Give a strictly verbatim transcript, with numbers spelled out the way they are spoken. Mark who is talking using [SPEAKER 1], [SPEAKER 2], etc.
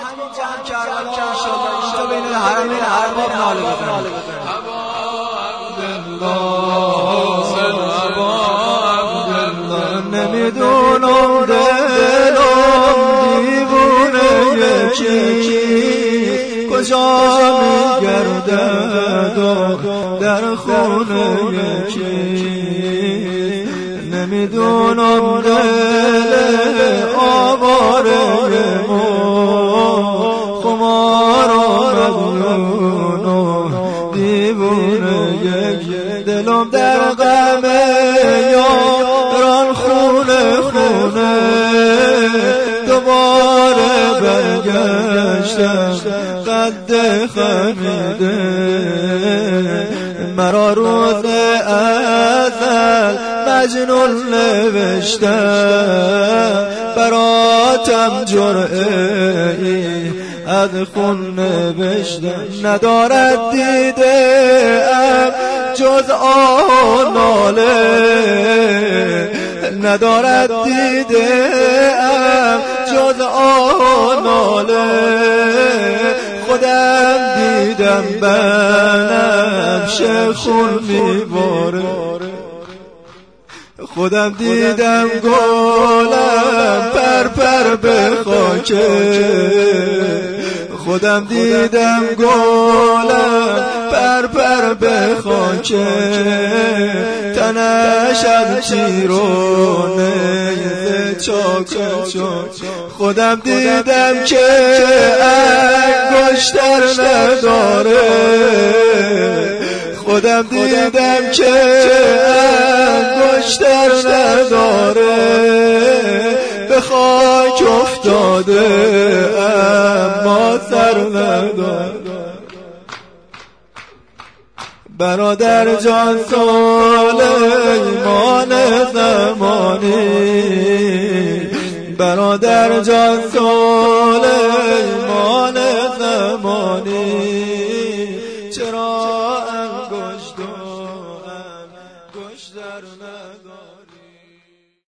[SPEAKER 1] جمع کربلا انشالله اینجا بین حرمین ارباب ناله بزنه نمیدونم دلم دیوونه یکی کجا میگردد در خونه یکی نمیدونم دل آواره ما خمار آمدون دیوونه یکی دلم در غمه یاران خونه خونه دوباره برگشتم قد خمیده مرا روز ازل مجنون نوشتم براتم جرعه ای از خون نوشتم ندارد دیده ام جز آه ناله ندارد دیده ام جز آه ناله خودم دیدم بنفشه خون میباره خودم دیدم گلم پر پر به خاکه خودم دیدم گلم پر پر به خاکه تنش از تیرونه چاکه خودم دیدم که انگشتر نداره خودم دیدم که انگشتر نداره به خاک افتاده اما سر نداره برادر جان سلیمان زمانی برادر جان سلیمان زمانی چرا